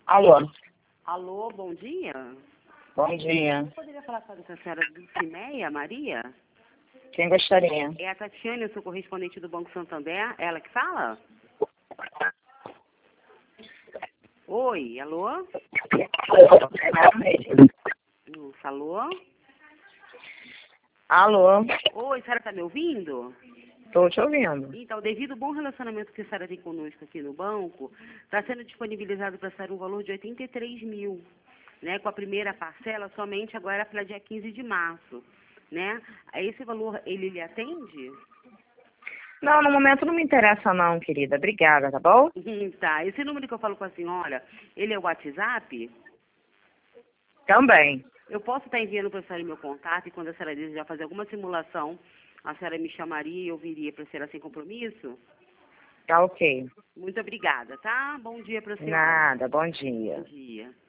Alô, Alô, bom dia. bom dia. Eu poderia falar com a senhora Dulcineia Maria? Quem gostaria? É a Tatiane, eu sou correspondente do Banco Santander. Ela que fala? Oi, alô? Alô? Alô, Oi, a senhora está me ouvindo? estou te ouvindo. Então, devido ao bom relacionamento que a senhora tem conosco aqui no banco, está sendo disponibilizado para a senhora um valor de 83 mil, né? Com a primeira parcela somente agora para dia 15 de março, né? Esse valor, ele lhe atende? Não, no momento não me interessa não, querida. Obrigada, tá bom? Tá, esse número que eu falo com a senhora, ele é o WhatsApp? Também. Eu posso estar enviando para a senhora meu contato e quando a senhora desejar fazer alguma simulação, a senhora me chamaria e eu viria para a senhora sem compromisso? Tá ok. Muito obrigada, tá? Bom dia para a senhora. Nada, bom Bom dia. dia.